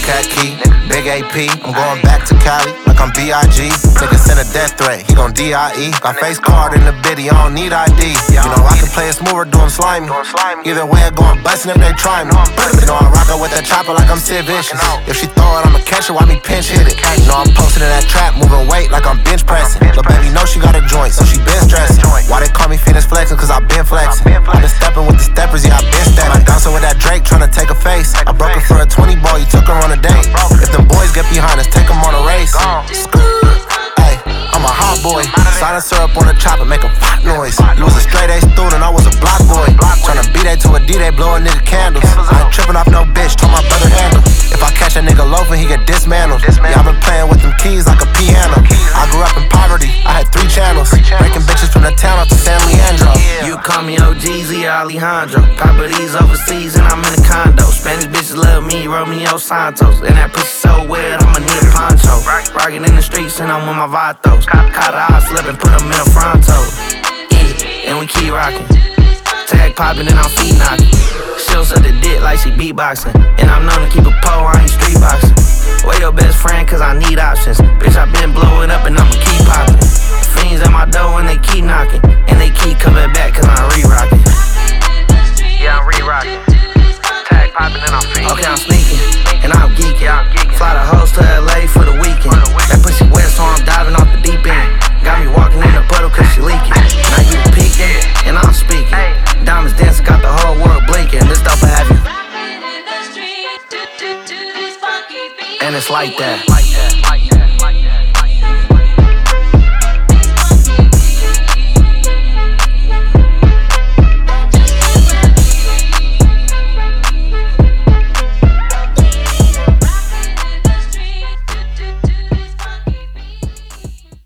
Hellcat key, big AP. I'm going back to Cali like I'm B.I.G. Nigga send a death threat, he gon' D.I.E. Got face card in the biddy, I don't need ID. You know I can play it smooth or do him slimy. Either way I go, I'm bustin' if they try me. You know I rock her with that chopper like I'm Sid Vicious. If she throw it, I'ma catch her while me pinch hit it. You know I'm posted in that trap, moving weight like I'm bench pressing. But baby know she got a joint, so she been stressing. Why they call me fitness flexing? Cause I been flexing. I been stepping with the steppers, yeah I been stepping. Dancing with that Drake, tryna take a face. I broke her for a 20 ball, you took her on a date. If them boys get behind us, take them on a race. Ay, I'm a hot boy. Silencer up on the chopper, make a fat noise. You was a straight A student, I was a block boy. Tryna beat A to a D-Day, blow a nigga candles. I ain't tripping off no bitch, told my brother handle. If I catch a nigga loafing, he get dismantled. Yeah, I been playing with them keys like a piano. I grew up in poverty, I had 3 channels. Breaking bitches from the town up to San Leandro. You call me OGZ or Alejandro. Papa these overseas and I'm in a condo. Spanish bitches love me, Romeo Santos. And that pussy so wet, I'ma need a poncho. Rockin' in the streets and I'm with my vatos. Caught her eye slippin', put them in a fronto. Yeah, and we keep rockin'. Tag poppin' and I'm feet knockin'. She'll suck the dick like she beatboxin'. And I'm known to keep a pole, I ain't street boxin'. Where your best friend, cause I need options. Bitch, I been blowin' up and I'ma keep poppin'. Fiends at my door and they keep knocking. And they keep coming back cause I'm re-rockin'. Yeah, I'm re-rockin'. Tag poppin' and I'm feedin'. Okay, I'm sneaking and I'm geeking. Fly the hoes to LA for the weekend. That pussy wet so I'm diving off the deep end. Got me walking in the puddle cause she leaking. Now you peeking and I'm speaking. Diamonds dancing, got the whole world blinking. This stuff will have you. And it's like that.